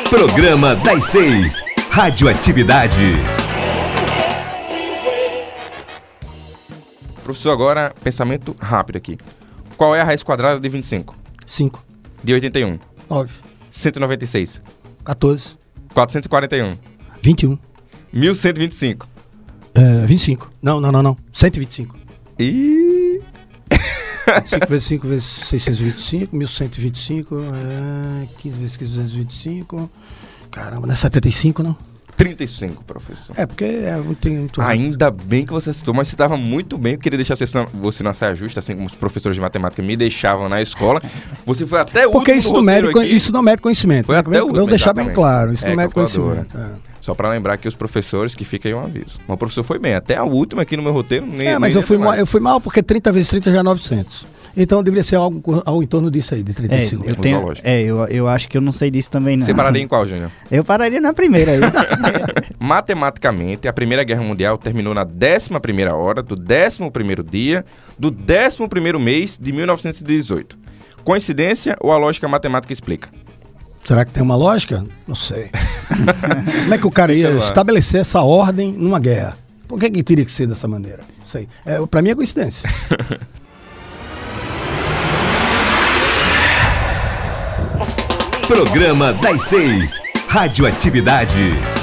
Programa das 6. Radioatividade. Professor, agora pensamento rápido aqui. Qual é a raiz quadrada de 25? 5, De 81? 9, 196? 14, 441? 21, 1125? 25. Não. 125. E 5 vezes 5 vezes 625, 1125, 15 vezes 225. Caramba, não é 75, não? 35, professor. É, porque é muito rápido. Ainda bem que você citou, mas você estava muito bem. Eu queria deixar você na saia justa, assim como os professores de matemática me deixavam na escola. Você foi até o Porque último isso não mede aqui. conhecimento. Foi Né? até o último, Vamos deixar bem exatamente. claro, isso não mede calculadora. conhecimento. Só para lembrar que os professores, que fica aí um aviso. Mas o professor foi bem, até a última aqui no meu roteiro. Mas eu fui mal porque 30 vezes 30 já é 900. Então deveria ser algo em torno disso aí, de 35. Eu acho que eu não sei disso também, não. Você pararia em qual, Júnior? Eu pararia na primeira aí. Matematicamente, a Primeira Guerra Mundial terminou na 11ª hora do 11º dia do 11º mês de 1918. Coincidência ou a lógica matemática explica? Será que tem uma lógica? Não sei. Como é que o cara ia estabelecer essa ordem numa guerra? Por que teria que ser dessa maneira? Não sei. Pra mim é coincidência. Programa das 6. Radioatividade.